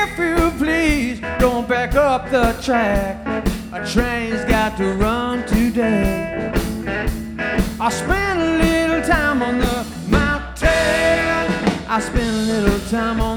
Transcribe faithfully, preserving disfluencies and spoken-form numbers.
if you please, don't back up the track. A train's got to run today. I spent a little time on the mountain. I spent a little time on